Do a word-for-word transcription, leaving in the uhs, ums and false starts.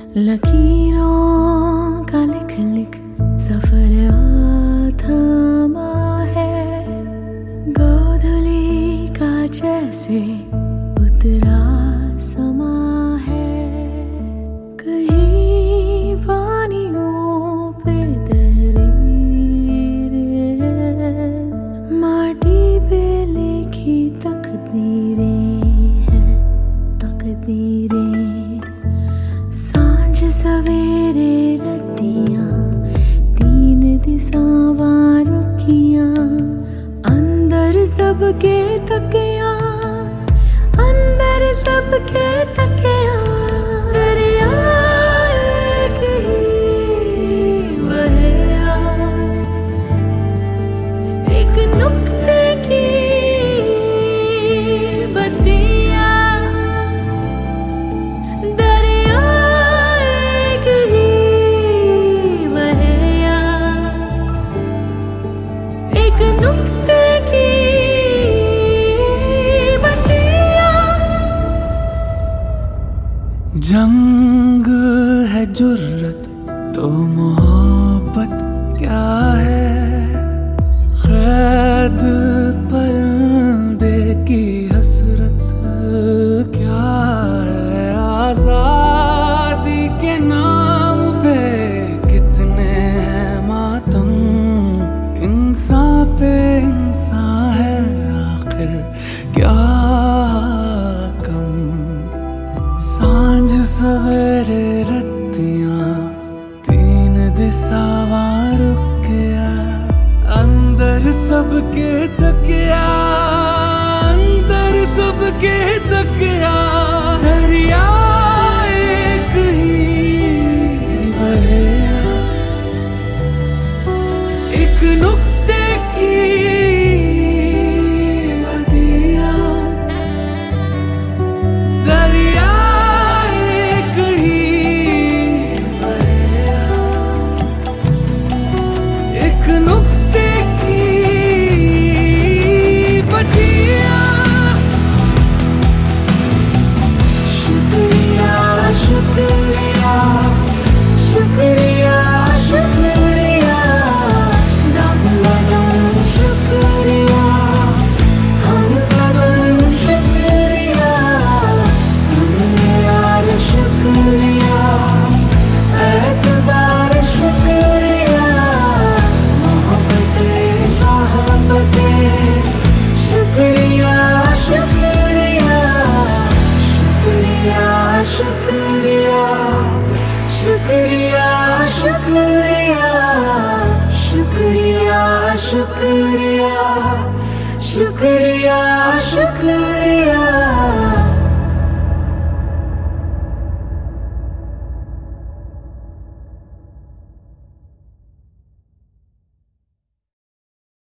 लकीरों का लिख लिख सफर आथमा है, गोधुली का जैसे उतरा समा है। कहीं पानियों पे तहरीर है, माटी पे लिखी तकदीरें हैं, तकदीरें। सवेरे रतियां तीन दिशावां रुकियां, अंदर सबके तकिया, अंदर सबके तकिया। दरिया एक ही बहया, एक नुक्ते की बत्तियां। जंग है जुर्रत तो मोहब्बत क्या है, कैद परिंदे की हसरत क्या है। आजादी के नाम पे कितने हैं मातम, इंसान पे इंसान है आखिर क्या कम। सांझ सवेरे रतियां तीन दिशावां रुकिया, अंदर सबके तकिया, अंदर सबके तकिया।